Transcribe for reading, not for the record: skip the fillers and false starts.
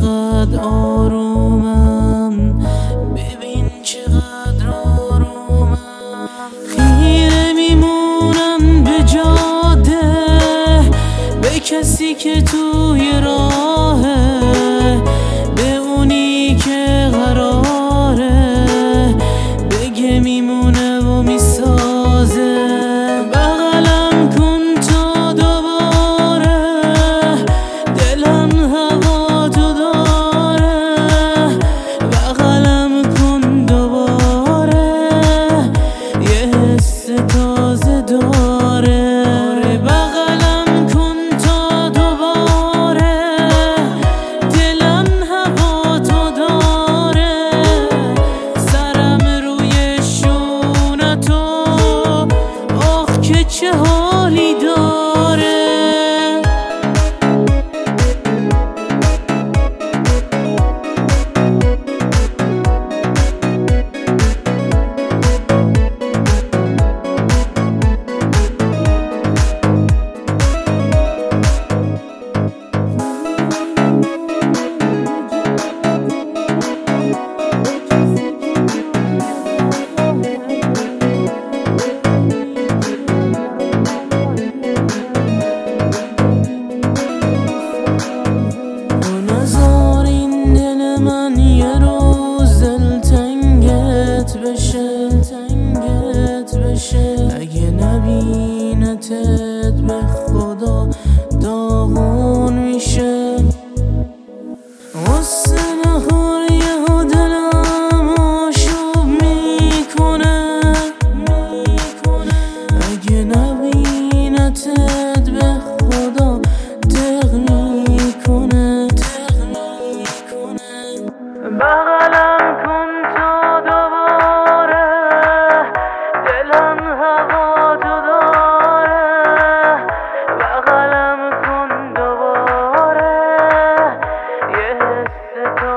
چقدر آرومم، ببین چقدر آرومم. خیره میمونم به جاده، به کسی که توی راهه، به اونی که قراره بگه میمونه و میسازه. بغلم کن تا دوباره، دلم هوا تو داره. بغلم کن دوباره، یه حس تازه داره. بغلم کن تا دوباره، دلم هوا تو داره. سرم روی شونتو، آخ که چه حالی داره. من یه روز دلتنگت بشه، اگه نبینتت به خدا داغون میشه. واسه نهار یهو دلم آشوب میکنه، اگه نبینتت به خدا دق میکنه. بغلم کن تا دوباره، دلم هوا تو داره. بغلم کن دوباره، یه حس